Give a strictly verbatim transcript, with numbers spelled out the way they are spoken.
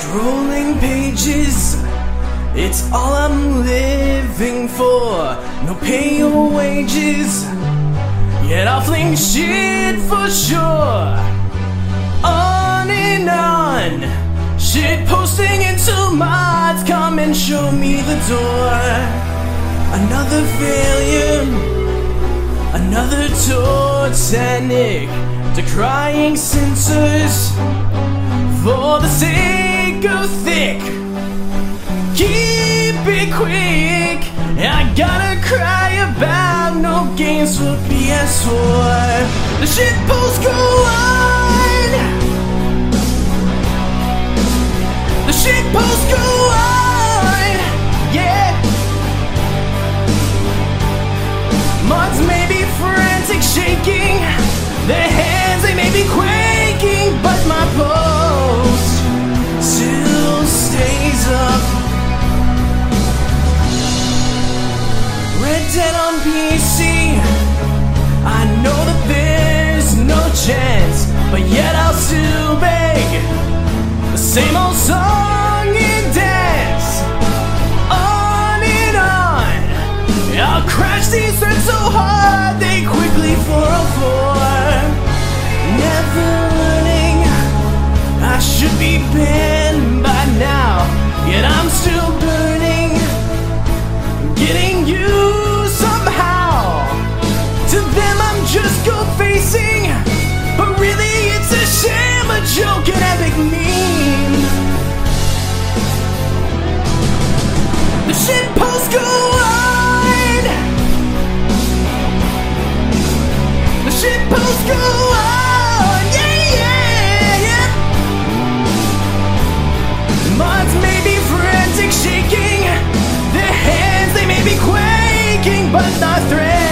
Scrolling pages, it's all I'm living for. No pay or wages, yet I'll fling shit for sure. On and on, shit posting until mods come and show me the door. Another failure, another Titanic, decrying censors for the sake of thick. Keep it quick, I gotta cry about no games for P S four. The shitposts go on, the shitposts go on, yeah. Mods may be frantic, shaking their hands, they may be quaking, but my post still stays up. Red Dead on P C, I know that there's no chance, but yet I'll still beg the same old song and dance. On and on, I'll crash these threads so hard they quickly four oh four. Never learning, I should be banned by now, yet I'm still burning, getting you somehow. To them I'm just go-facing, but really it's a sham, a joke, an epic meme. The shitposts go on, the shitposts go on, yeah, yeah, yeah. Mods may be frantic, shaking their hands, they may be quaking, but not threatening.